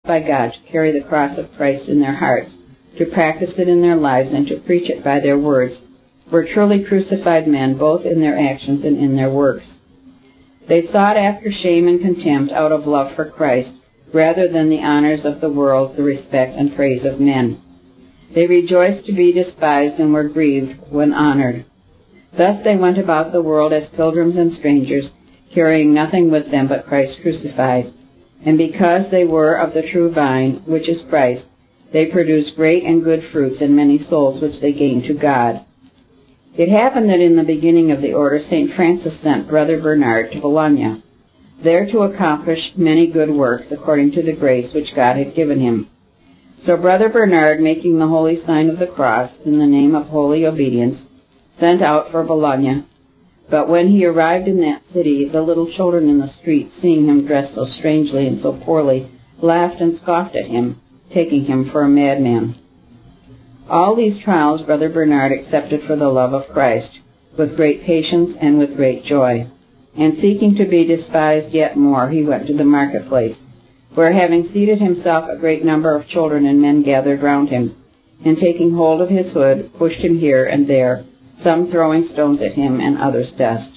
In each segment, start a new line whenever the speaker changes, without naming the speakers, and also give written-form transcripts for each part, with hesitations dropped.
by God to carry the cross of Christ in their hearts, to practice it in their lives, and to preach it by their words, were truly crucified men both in their actions and in their works. They sought after shame and contempt out of love for Christ, rather than the honors of the world, the respect and praise of men. They rejoiced to be despised and were grieved when honored. Thus they went about the world as pilgrims and strangers, carrying nothing with them but Christ crucified. And because they were of the true vine, which is Christ, they produced great and good fruits in many souls which they gained to God. It happened that in the beginning of the order, St. Francis sent Brother Bernard to Bologna, there to accomplish many good works according to the grace which God had given him. So Brother Bernard, making the holy sign of the cross in the name of holy obedience, sent out for Bologna. But when he arrived in that city, the little children in the streets, seeing him dressed so strangely and so poorly, laughed and scoffed at him, taking him for a madman. All these trials Brother Bernard accepted for the love of Christ, with great patience and with great joy. And seeking to be despised yet more, he went to the marketplace, where having seated himself a great number of children and men gathered round him, and taking hold of his hood, pushed him here and there, some throwing stones at him and others dust.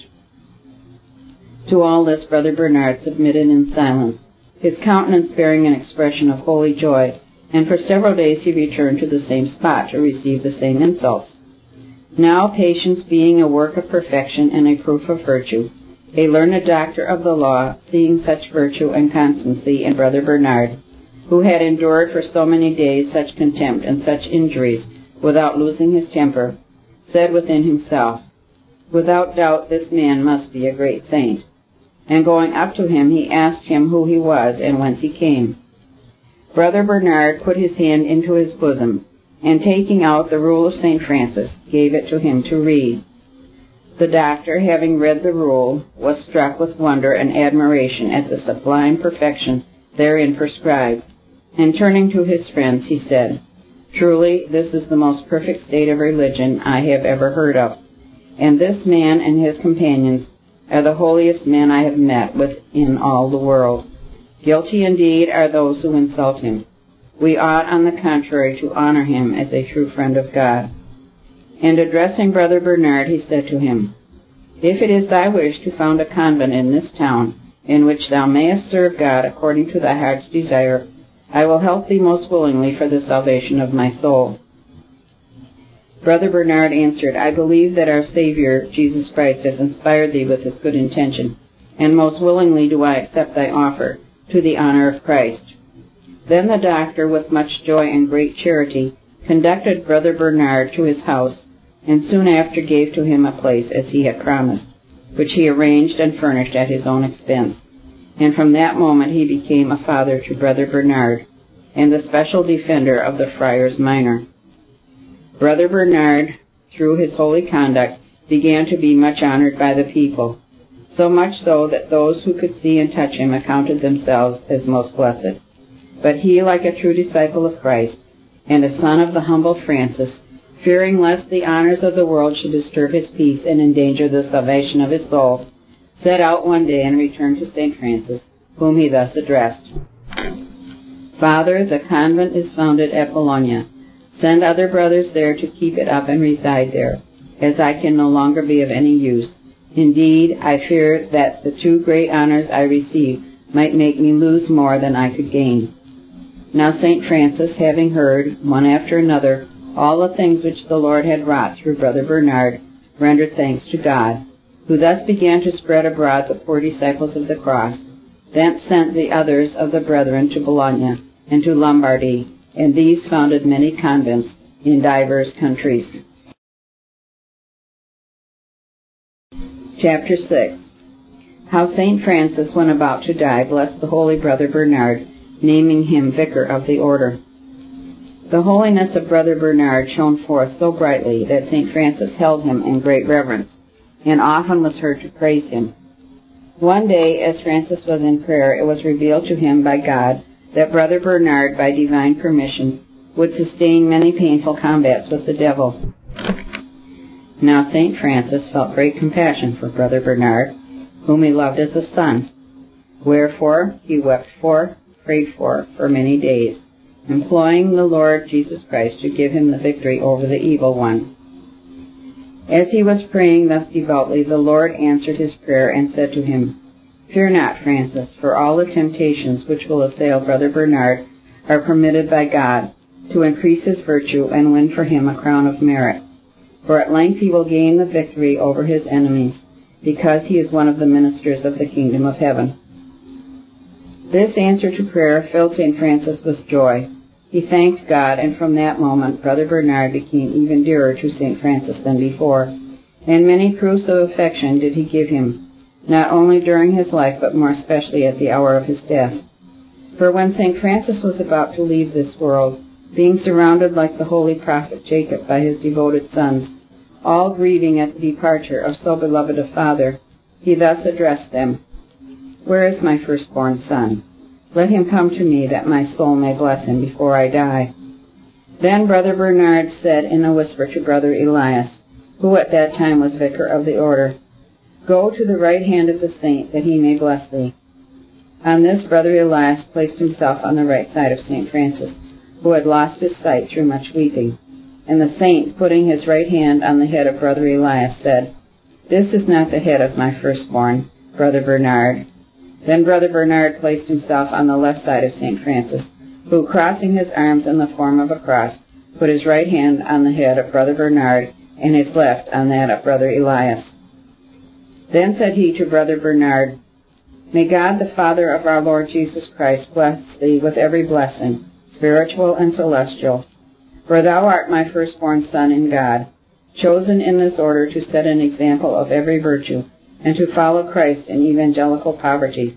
To all this Brother Bernard submitted in silence, his countenance bearing an expression of holy joy, and for several days he returned to the same spot to receive the same insults. Now patience being a work of perfection and a proof of virtue, a learned doctor of the law, seeing such virtue and constancy in Brother Bernard, who had endured for so many days such contempt and such injuries without losing his temper, said within himself, "Without doubt this man must be a great saint." And going up to him, he asked him who he was and whence he came. Brother Bernard put his hand into his bosom, and taking out the rule of St. Francis, gave it to him to read. The doctor, having read the rule, was struck with wonder and admiration at the sublime perfection therein prescribed, and turning to his friends, he said, "Truly, this is the most perfect state of religion I have ever heard of, and this man and his companions are the holiest men I have met with in all the world. Guilty indeed are those who insult him. We ought, on the contrary, to honor him as a true friend of God." And addressing Brother Bernard, he said to him, "If it is thy wish to found a convent in this town, in which thou mayest serve God according to thy heart's desire, I will help thee most willingly for the salvation of my soul." Brother Bernard answered, "I believe that our Savior, Jesus Christ, has inspired thee with this good intention, and most willingly do I accept thy offer, to the honor of Christ." Then the doctor, with much joy and great charity, conducted Brother Bernard to his house, and soon after gave to him a place as he had promised, which he arranged and furnished at his own expense. And from that moment he became a father to Brother Bernard, and the special defender of the friars minor. Brother Bernard, through his holy conduct, began to be much honored by the people, so much so that those who could see and touch him accounted themselves as most blessed. But he, like a true disciple of Christ, and a son of the humble Francis, fearing lest the honors of the world should disturb his peace and endanger the salvation of his soul, set out one day and returned to St. Francis, whom he thus addressed: "Father, the convent is founded at Bologna. Send other brothers there to keep it up and reside there, as I can no longer be of any use. Indeed, I fear that the two great honors I receive might make me lose more than I could gain." Now St. Francis, having heard, one after another, all the things which the Lord had wrought through Brother Bernard, rendered thanks to God, who thus began to spread abroad the poor disciples of the cross. Thence sent the others of the brethren to Bologna and to Lombardy, and these founded many convents in divers countries. Chapter 6. How St. Francis, when about to die, blessed the holy Brother Bernard, naming him Vicar of the Order. The holiness of Brother Bernard shone forth so brightly that St. Francis held him in great reverence, and often was heard to praise him. One day, as Francis was in prayer, it was revealed to him by God that Brother Bernard, by divine permission, would sustain many painful combats with the devil. Now St. Francis felt great compassion for Brother Bernard, whom he loved as a son. Wherefore he wept for, prayed for many days, imploring the Lord Jesus Christ to give him the victory over the evil one. As he was praying thus devoutly, the Lord answered his prayer and said to him, "Fear not, Francis, for all the temptations which will assail Brother Bernard are permitted by God, to increase his virtue and win for him a crown of merit. For at length he will gain the victory over his enemies, because he is one of the ministers of the kingdom of heaven." This answer to prayer filled St. Francis with joy. He thanked God, and from that moment Brother Bernard became even dearer to St. Francis than before, and many proofs of affection did he give him, not only during his life, but more especially at the hour of his death. For when St. Francis was about to leave this world, being surrounded like the holy prophet Jacob by his devoted sons, all grieving at the departure of so beloved a father, he thus addressed them, "Where is my firstborn son? Let him come to me, that my soul may bless him before I die." Then Brother Bernard said in a whisper to Brother Elias, who at that time was vicar of the order, "Go to the right hand of the saint, that he may bless thee." On this, Brother Elias placed himself on the right side of St. Francis, who had lost his sight through much weeping. And the saint, putting his right hand on the head of Brother Elias, said, "This is not the head of my firstborn, Brother Bernard." Then Brother Bernard placed himself on the left side of St. Francis, who, crossing his arms in the form of a cross, put his right hand on the head of Brother Bernard and his left on that of Brother Elias. Then said he to Brother Bernard, "May God, the Father of our Lord Jesus Christ, bless thee with every blessing, spiritual and celestial. For thou art my firstborn son in God, chosen in this order to set an example of every virtue, and to follow Christ in evangelical poverty.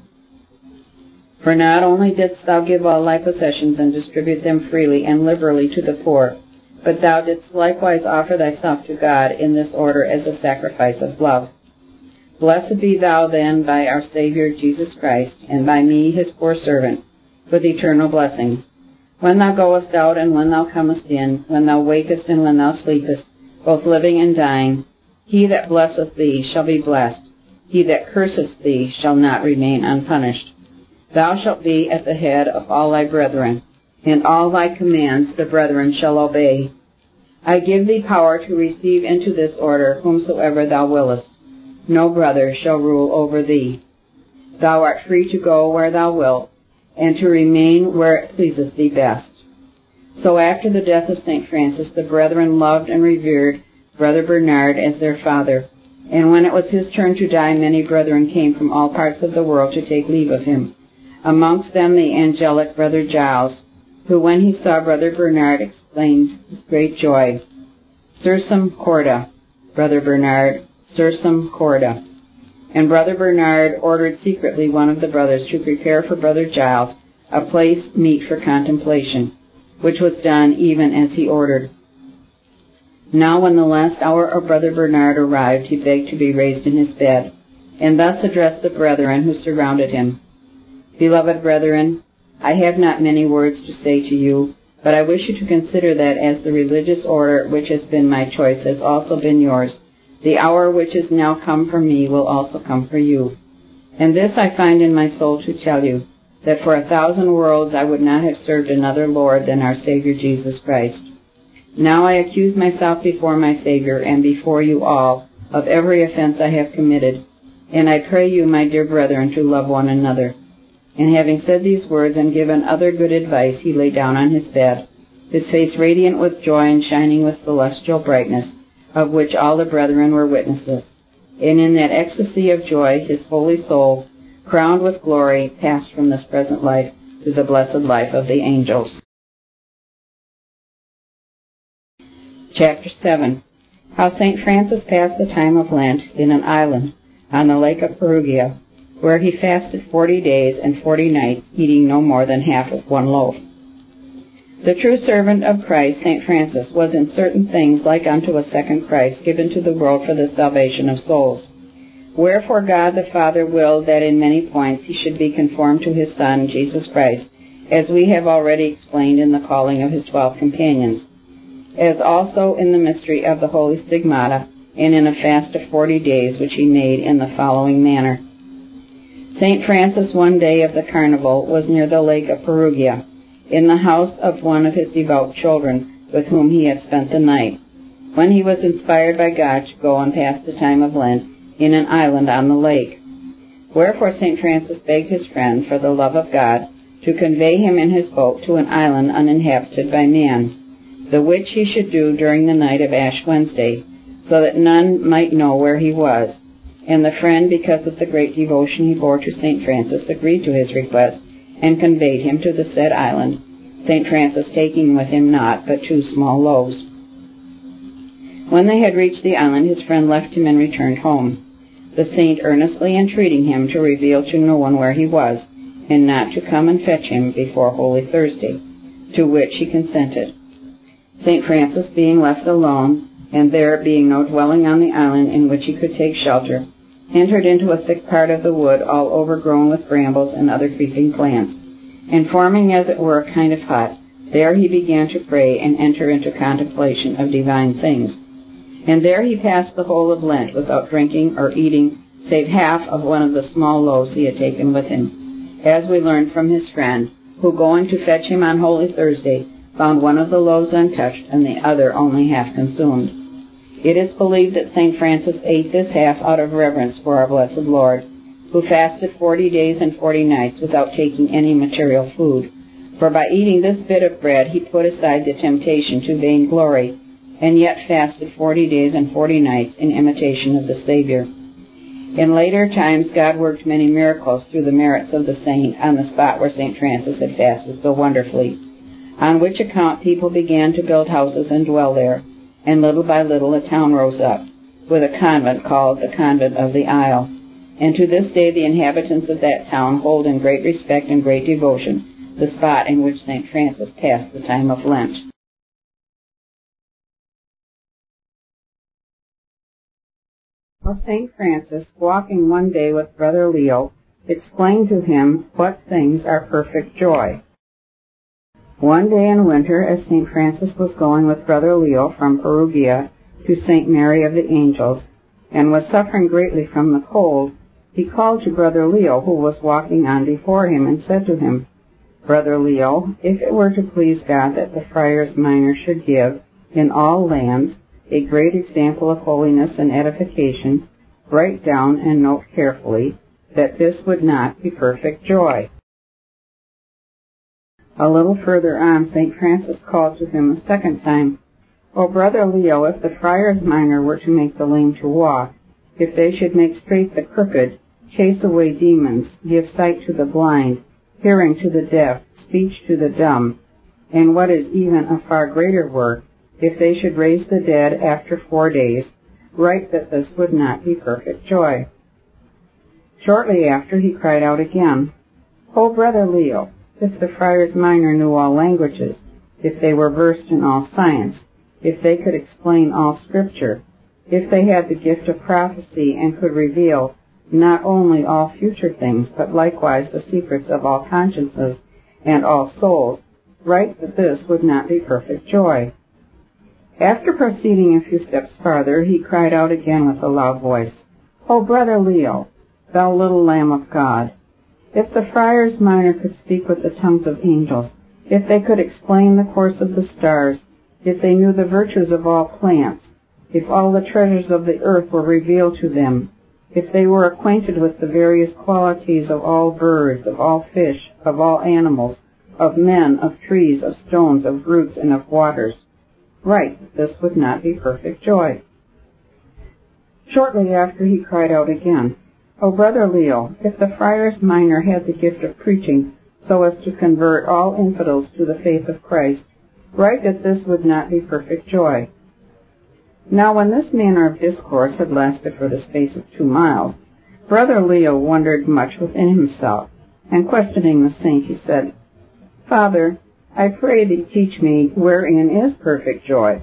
For not only didst thou give all thy possessions and distribute them freely and liberally to the poor, but thou didst likewise offer thyself to God in this order as a sacrifice of love. Blessed be thou then by our Savior Jesus Christ, and by me, his poor servant, with eternal blessings. When thou goest out and when thou comest in, when thou wakest and when thou sleepest, both living and dying, he that blesseth thee shall be blessed. He that curseth thee shall not remain unpunished. Thou shalt be at the head of all thy brethren, and all thy commands the brethren shall obey. I give thee power to receive into this order whomsoever thou willest. No brother shall rule over thee. Thou art free to go where thou wilt, and to remain where it pleaseth thee best." So after the death of St. Francis, the brethren loved and revered Brother Bernard as their father, and when it was his turn to die, many brethren came from all parts of the world to take leave of him, amongst them the angelic Brother Giles, who when he saw Brother Bernard exclaimed with great joy, "Sursum corda, Brother Bernard, sursum corda." And Brother Bernard ordered secretly one of the brothers to prepare for Brother Giles a place meet for contemplation, which was done even as he ordered. Now when the last hour of Brother Bernard arrived, he begged to be raised in his bed, and thus addressed the brethren who surrounded him. "Beloved brethren, I have not many words to say to you, but I wish you to consider that as the religious order which has been my choice has also been yours, the hour which is now come for me will also come for you. And this I find in my soul to tell you, that for 1,000 worlds I would not have served another Lord than our Savior Jesus Christ. Now I accuse myself before my Savior and before you all of every offense I have committed, and I pray you, my dear brethren, to love one another." And having said these words and given other good advice, he lay down on his bed, his face radiant with joy and shining with celestial brightness, of which all the brethren were witnesses. And in that ecstasy of joy, his holy soul, crowned with glory, passed from this present life to the blessed life of the angels. Chapter 7. How St. Francis passed the time of Lent in an island on the lake of Perugia, where he fasted 40 days and 40 nights, eating no more than half of one loaf. The true servant of Christ, St. Francis, was in certain things like unto a second Christ, given to the world for the salvation of souls. Wherefore God the Father willed that in many points he should be conformed to his Son, Jesus Christ, as we have already explained in the calling of his 12 companions, as also in the mystery of the Holy Stigmata, and in a fast of 40 days which he made in the following manner. St. Francis one day of the carnival was near the lake of Perugia, in the house of one of his devout children with whom he had spent the night, when he was inspired by God to go and pass the time of Lent in an island on the lake. Wherefore St. Francis begged his friend, for the love of God, to convey him in his boat to an island uninhabited by man, the which he should do during the night of Ash Wednesday, so that none might know where he was. And the friend, because of the great devotion he bore to St. Francis, agreed to his request, and conveyed him to the said island, St. Francis taking with him naught but 2 small loaves. When they had reached the island, his friend left him and returned home, the saint earnestly entreating him to reveal to no one where he was, and not to come and fetch him before Holy Thursday, to which he consented. St. Francis, being left alone, and there being no dwelling on the island in which he could take shelter, entered into a thick part of the wood, all overgrown with brambles and other creeping plants, and forming as it were a kind of hut, there he began to pray and enter into contemplation of divine things. And there he passed the whole of Lent without drinking or eating, save half of one of the small loaves he had taken with him, as we learned from his friend, who, going to fetch him on Holy Thursday, found one of the loaves untouched and the other only half consumed. It is believed that St. Francis ate this half out of reverence for our blessed Lord, who fasted 40 days and 40 nights without taking any material food. For by eating this bit of bread he put aside the temptation to vainglory, and yet fasted 40 days and 40 nights in imitation of the Savior. In later times God worked many miracles through the merits of the saint on the spot where St. Francis had fasted so wonderfully, on which account people began to build houses and dwell there, and little by little a town rose up, with a convent called the Convent of the Isle. And to this day the inhabitants of that town hold in great respect and great devotion the spot in which St. Francis passed the time of Lent. St. Francis, walking one day with Brother Leo, explained to him what things are perfect joy. One day in winter, as St. Francis was going with Brother Leo from Perugia to St. Mary of the Angels, and was suffering greatly from the cold, he called to Brother Leo, who was walking on before him, and said to him, "Brother Leo, if it were to please God that the friars minor should give, in all lands, a great example of holiness and edification, write down and note carefully that this would not be perfect joy." A little further on, St. Francis called to him a second time, "O Brother Leo, if the friars minor were to make the lame to walk, if they should make straight the crooked, chase away demons, give sight to the blind, hearing to the deaf, speech to the dumb, and what is even a far greater work, if they should raise the dead after 4 days, write that this would not be perfect joy." Shortly after, he cried out again, "O Brother Leo, if the friars minor knew all languages, if they were versed in all science, if they could explain all Scripture, if they had the gift of prophecy and could reveal not only all future things, but likewise the secrets of all consciences and all souls, write that this would not be perfect joy." After proceeding a few steps farther, he cried out again with a loud voice, "O Brother Leo, thou little Lamb of God, if the friars minor could speak with the tongues of angels, if they could explain the course of the stars, if they knew the virtues of all plants, if all the treasures of the earth were revealed to them, if they were acquainted with the various qualities of all birds, of all fish, of all animals, of men, of trees, of stones, of roots, and of waters, write that this would not be perfect joy." Shortly after, he cried out again, "O Brother Leo, if the friars minor had the gift of preaching so as to convert all infidels to the faith of Christ, write that this would not be perfect joy." Now when this manner of discourse had lasted for the space of 2 miles, Brother Leo wondered much within himself, and questioning the saint, he said, "Father, I pray thee teach me wherein is perfect joy."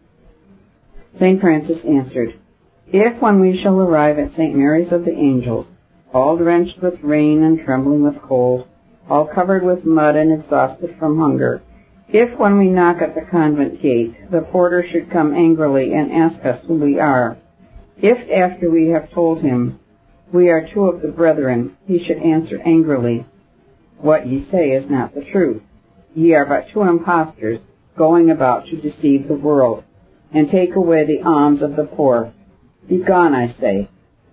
St. Francis answered, "If when we shall arrive at St. Mary's of the Angels, all drenched with rain and trembling with cold, all covered with mud and exhausted from hunger, if when we knock at the convent gate, the porter should come angrily and ask us who we are, if after we have told him We are two of the brethren, he should answer angrily, What ye say is not the truth. Ye are but two impostors, going about to deceive the world, and take away the alms of the poor. Begone, I say.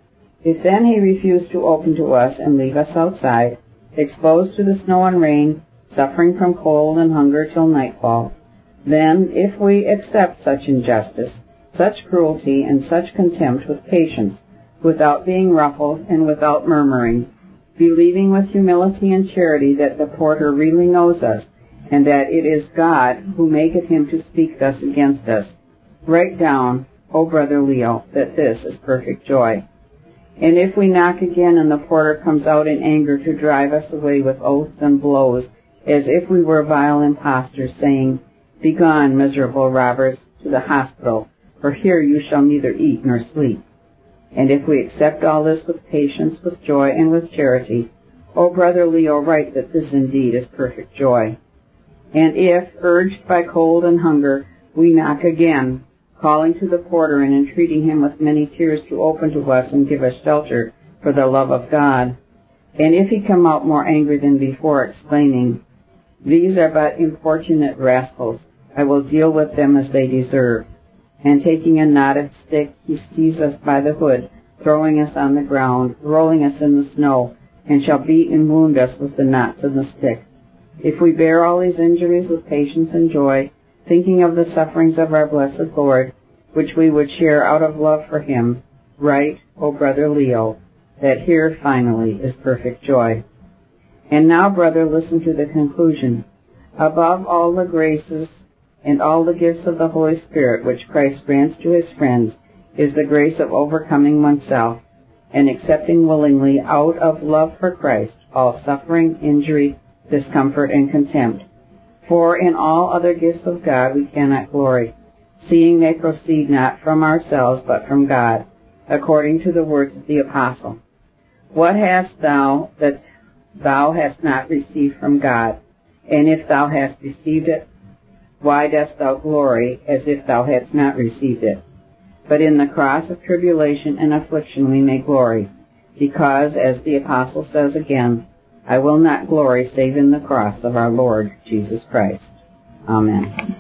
If then he refuse to open to us and leave us outside, exposed to the snow and rain, suffering from cold and hunger till nightfall, then, if we accept such injustice, such cruelty, and such contempt with patience, without being ruffled and without murmuring, believing with humility and charity that the porter really knows us, and that it is God who maketh him to speak thus against us, write down, O Brother Leo, that this is perfect joy. And if we knock again and the porter comes out in anger to drive us away with oaths and blows, as if we were vile impostors, saying, Begone, miserable robbers, to the hospital, for here you shall neither eat nor sleep. And if we accept all this with patience, with joy, and with charity, O Brother Leo, write that this indeed is perfect joy. And if, urged by cold and hunger, we knock again, calling to the porter and entreating him with many tears to open to us and give us shelter for the love of God, and if he come out more angry than before, exclaiming, These are but importunate rascals, I will deal with them as they deserve. And taking a knotted stick, he seizes us by the hood, throwing us on the ground, rolling us in the snow, and shall beat and wound us with the knots of the stick. If we bear all these injuries with patience and joy, thinking of the sufferings of our blessed Lord, which we would share out of love for him, write, O Brother Leo, that here finally is perfect joy. And now, brother, listen to the conclusion. Above all the graces and all the gifts of the Holy Spirit which Christ grants to his friends is the grace of overcoming oneself and accepting willingly out of love for Christ all suffering, injury, discomfort, and contempt. For in all other gifts of God we cannot glory, seeing they proceed not from ourselves but from God, according to the words of the Apostle. What hast thou that thou hast not received from God? And if thou hast received it, why dost thou glory as if thou hadst not received it? But in the cross of tribulation and affliction we may glory, because, as the Apostle says again, I will not glory save in the cross of our Lord Jesus Christ. Amen.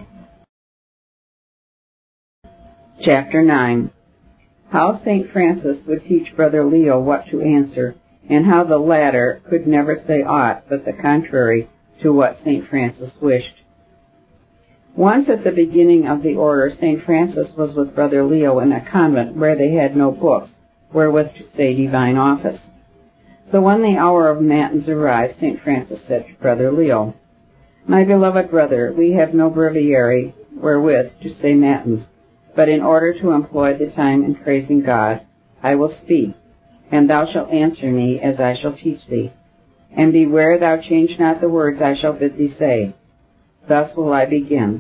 Chapter 9. How St. Francis would teach Brother Leo what to answer, and how the latter could never say aught but the contrary to what St. Francis wished. Once at the beginning of the order, St. Francis was with Brother Leo in a convent where they had no books wherewith to say divine office. So when the hour of matins arrived, St. Francis said to Brother Leo, My beloved brother, we have no breviary wherewith to say matins, but in order to employ the time in praising God, I will speak, and thou shalt answer me as I shall teach thee. And beware thou change not the words I shall bid thee say. Thus will I begin.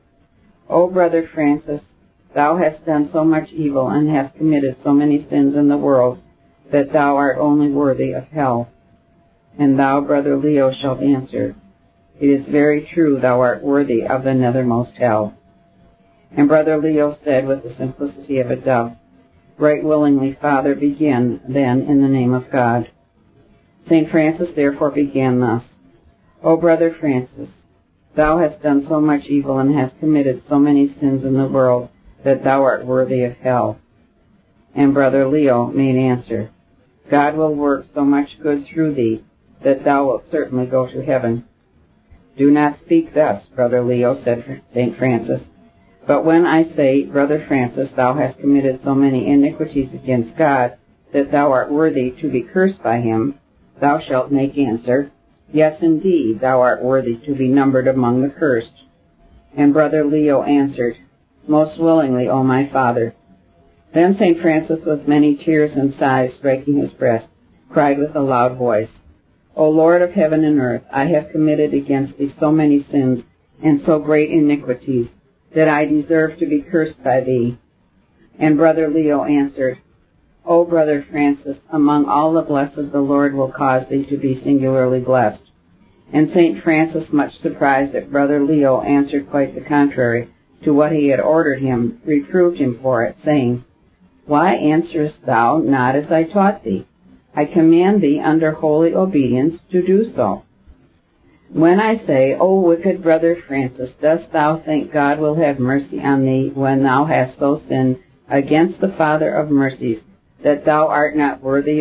O Brother Francis, thou hast done so much evil and hast committed so many sins in the world that thou art only worthy of hell. And thou, Brother Leo, shalt answer, It is very true thou art worthy of the nethermost hell. And Brother Leo said with the simplicity of a dove, Right willingly, Father, begin then in the name of God. St. Francis therefore began thus, O Brother Francis, thou hast done so much evil and hast committed so many sins in the world that thou art worthy of hell. And Brother Leo made answer, God will work so much good through thee that thou wilt certainly go to heaven. Do not speak thus, Brother Leo, said St. Francis. But when I say, Brother Francis, thou hast committed so many iniquities against God that thou art worthy to be cursed by him, thou shalt make answer, Yes, indeed, thou art worthy to be numbered among the cursed. And Brother Leo answered, Most willingly, O my Father. Then St. Francis, with many tears and sighs striking his breast, cried with a loud voice, O Lord of heaven and earth, I have committed against thee so many sins and so great iniquities that I deserve to be cursed by thee. And Brother Leo answered, O Brother Francis, among all the blessed the Lord will cause thee to be singularly blessed. And St. Francis, much surprised that Brother Leo answered quite the contrary to what he had ordered him, reproved him for it, saying, Why answerest thou not as I taught thee? I command thee under holy obedience to do so. When I say, O wicked brother Francis, dost thou think God will have mercy on thee when thou hast so sinned against the Father of mercies that thou art not worthy